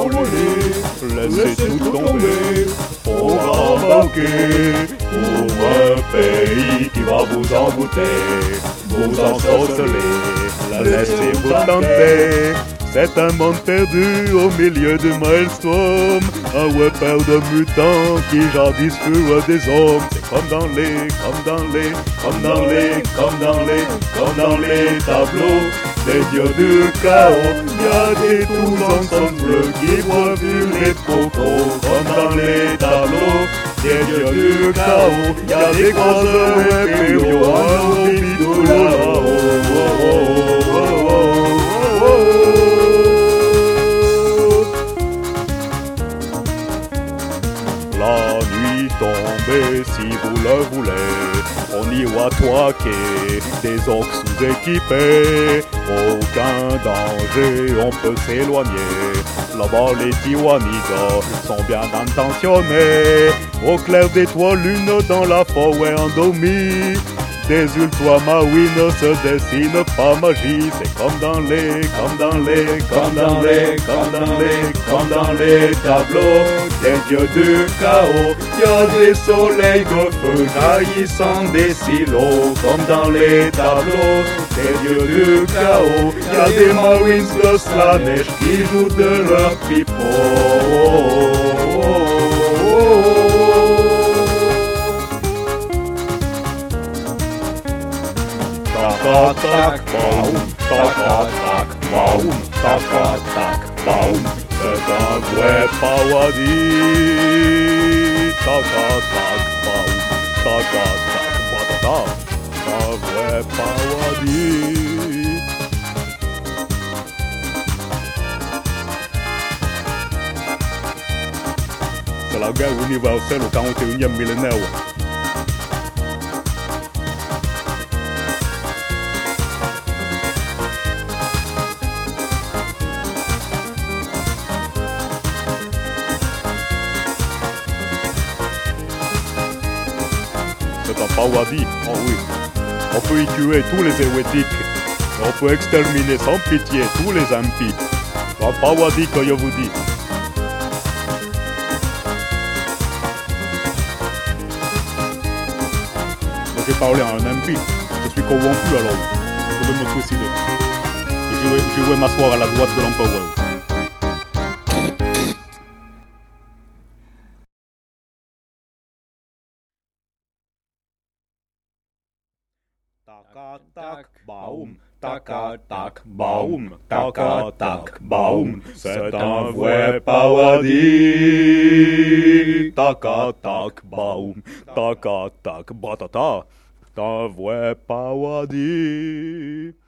s'envoler, laissez tout tomber, pour embarquer pour un pays qui va vous embouter, vous ensorceler, laissez-vous tenter. C'est un monde perdu au milieu du maelstrom, un repère de mutants qui jadis furent des hommes. C'est comme dans les tableaux des dieux du chaos. Y a des tous ensemble qui boivent les cocos. Comme dans les tableaux des dieux du chaos, y a des grands impériaux en orbite là-haut. La nuit tombée, si vous le voulez, on y voit toquer des orques sous-équipés. Aucun danger, on peut s'éloigner. Là-bas, les Tiwanigas sont bien intentionnés. Au clair des trois lunes dans la forêt endormie, des ultramarines se dessinent par magie. C'est comme dans les tableaux des dieux du chaos. Y a des soleils de feu jaillissant des silos. Comme dans les tableaux des dieux du chaos, y a des marines de Slanesh qui jouent de leur pipeau. Tac, baum, tac, baum, tac, baum, c'est un vrai paradis. Tac, baum, tac, batata, un vrai paradis. C'est la guerre universelle au 41e millénaire. C'est un paradis, oh oui. On peut y tuer tous les hérétiques. Et on peut exterminer sans pitié tous les impies. Un paradis que je vous dis. Donc j'ai parlé à un impie. Je suis corrompu alors. Je vais me suicider. Je vais m'asseoir à la droite de l'empereur. Tac, baum, tac, baum, tac, baum, c'est un vrai paradis. Tac, baum, tac, batata, c'est un vrai paradis.